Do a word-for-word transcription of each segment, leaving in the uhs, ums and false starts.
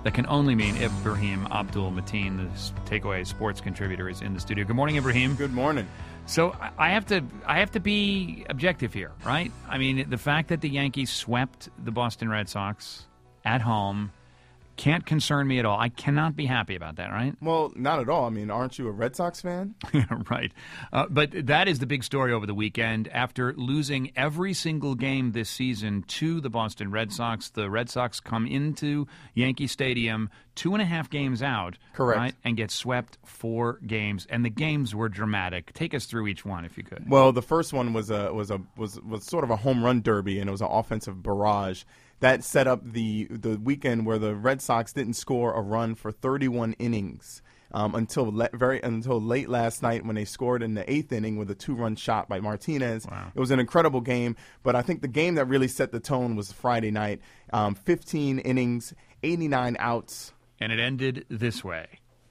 That can only mean Ibrahim Abdul Mateen, the Takeaway sports contributor, is in the studio. Good morning, Ibrahim. Good morning. So I have to I have to be objective here, right? I mean, the fact that the Yankees swept the Boston Red Sox at home can't concern me at all. I cannot be happy about that, right? Well, not at all. I mean, aren't you a Red Sox fan? Right. Uh, but that is the big story over the weekend. After losing every single game this season to the Boston Red Sox, the Red Sox come into Yankee Stadium two and a half games out. Correct. Right, and get swept four games. And the games were dramatic. Take us through each one, if you could. Well, the first one was a was a was was sort of a home run derby, and it was an offensive barrage. That set up the the weekend where the Red Sox didn't score a run for thirty-one innings um, until le- very until late last night when they scored in the eighth inning with a two-run shot by Martinez. Wow. It was an incredible game, but I think the game that really set the tone was Friday night. Um, fifteen innings, eighty-nine outs. And it ended this way.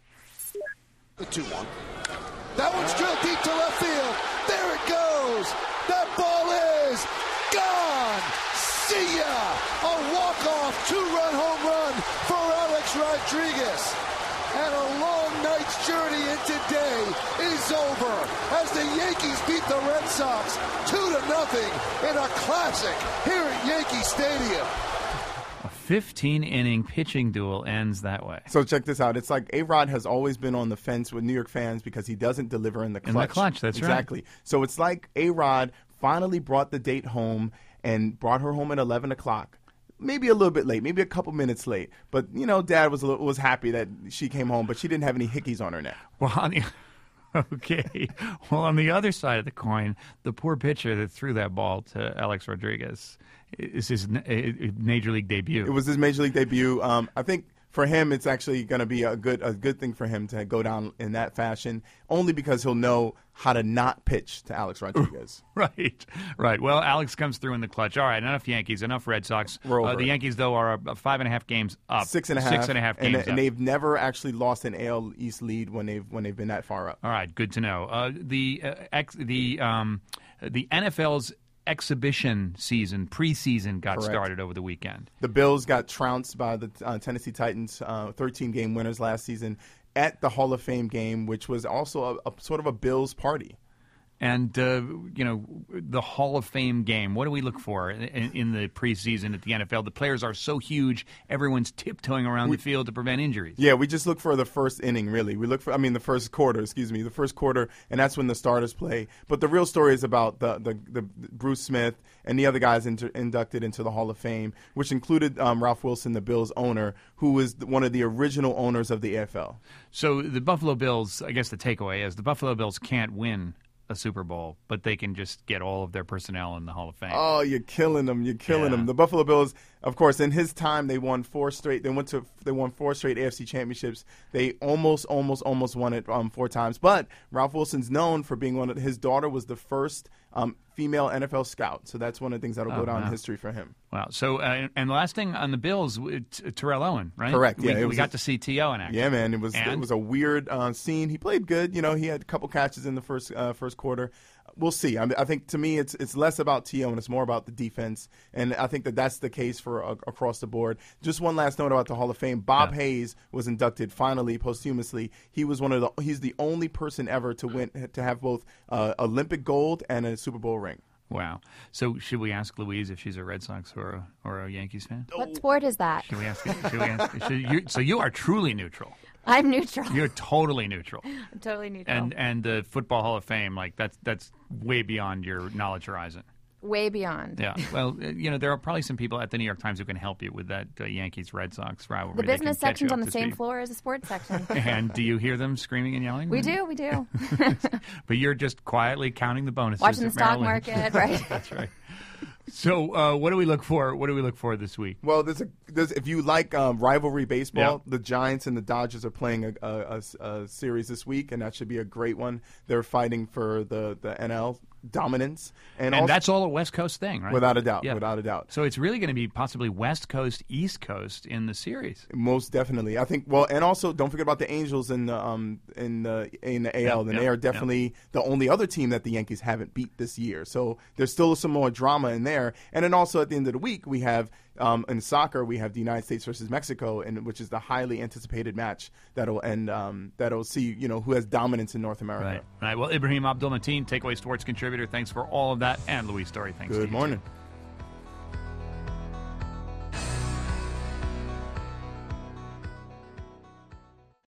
The two one. That one's drilled deep to left field. There it goes. That ball is gone. See ya! A walk-off two-run home run for Alex Rodriguez. And a long night's journey into day is over as the Yankees beat the Red Sox two to nothing in a classic here at Yankee Stadium. A fifteen-inning pitching duel ends that way. So check this out. It's like A-Rod has always been on the fence with New York fans because he doesn't deliver in the clutch. In the clutch, that's right. Exactly. So it's like A-Rod finally brought the date home and brought her home at eleven o'clock. Maybe a little bit late, maybe a couple minutes late. But, you know, Dad was a little, was happy that she came home, but she didn't have any hickeys on her neck. Well, on the, okay. Well, on the other side of the coin, the poor pitcher that threw that ball to Alex Rodriguez is his Major League debut. It was his Major League debut. Um, I think for him, it's actually going to be a good a good thing for him to go down in that fashion, only because he'll know how to not pitch to Alex Rodriguez. Right, right. Well, Alex comes through in the clutch. All right, enough Yankees, enough Red Sox. We're over uh, the it. Yankees, though, are uh, five and a half games up. Six and a half. Six and a half and, games and up. they've never actually lost an A L East lead when they've when they've been that far up. All right, good to know. Uh, the uh, ex, the um, the N F L's exhibition season, preseason, got Correct. started over the weekend. The Bills got trounced by the uh, Tennessee Titans, uh, thirteen-game winners last season, at the Hall of Fame game, which was also a, a sort of a Bills party. And, uh, you know, the Hall of Fame game, what do we look for in, in the preseason at the N F L? The players are so huge, everyone's tiptoeing around We, the field to prevent injuries. Yeah, we just look for the first inning, really. We look for, I mean, the first quarter, excuse me, the first quarter, and that's when the starters play. But the real story is about the, the, the Bruce Smith and the other guys inter, inducted into the Hall of Fame, which included um, Ralph Wilson, the Bills owner, who was one of the original owners of the A F L. So the Buffalo Bills, I guess the takeaway is the Buffalo Bills can't win a Super Bowl, but they can just get all of their personnel in the Hall of Fame. Oh, you're killing them! You're killing Yeah. them. The Buffalo Bills, of course, in his time, they won four straight. They went to they won four straight A F C championships. They almost, almost, almost won it um, four times. But Ralph Wilson's known for being one of his daughter was the first um, female N F L scout. So that's one of the things that'll Oh, go down wow. in history for him. Wow. So, uh, and the last thing on the Bills, it's Terrell Owen, right? Correct, yeah, We, it we was got a- to see T O in action. Yeah, man, it was And? it was a weird uh, scene. He played good. You know, he had a couple catches in the first uh, first quarter. We'll see. I, mean, I think to me, it's it's less about T O and it's more about the defense, and I think that that's the case for uh, across the board. Just one last note about the Hall of Fame: Bob Yeah. Hayes was inducted finally posthumously. He was one of the he's the only person ever to win to have both uh, Olympic gold and a Super Bowl ring. Wow. So should we ask Louise if she's a Red Sox or a, or a Yankees fan? What sport is that? Should we ask? Should we ask should you, so you are truly neutral. I'm neutral. You're totally neutral. I'm totally neutral. And and the Football Hall of Fame, like that's that's way beyond your knowledge horizon. Way beyond. Yeah. Well, uh, you know, there are probably some people at the New York Times who can help you with that uh, Yankees Red Sox rivalry. The They can business catch you section's up on the to same speed. floor as the sports section. And do you hear them screaming and yelling? We do, we do. But you're just quietly counting the bonuses. Watching the at stock Merrill Lynch. market, right? That's right. So, uh, what do we look for? What do we look for this week? Well, there's a there's if you like um, rivalry baseball, Yeah. the Giants and the Dodgers are playing a, a, a, a series this week, and that should be a great one. They're fighting for the, the N L dominance, and, And also, that's all a West Coast thing, right? without a doubt, Yeah. without a doubt. So it's really going to be possibly West Coast, East Coast in the series. Most definitely, I think. Well, and also don't forget about the Angels in the um in the in the A L. Yeah, and yeah, they are yeah. definitely the only other team that the Yankees haven't beat this year. So there's still some more drama in there. And then also at the end of the week, we have um, in soccer we have the United States versus Mexico, and which is the highly anticipated match that'll end um, that'll see you know who has dominance in North America. Right. Right. Well, Ibrahim Abdul Mateen, Takeaway Sports contributor. Thanks for all of that, and Luis Story. Thanks. to Good you, morning. too.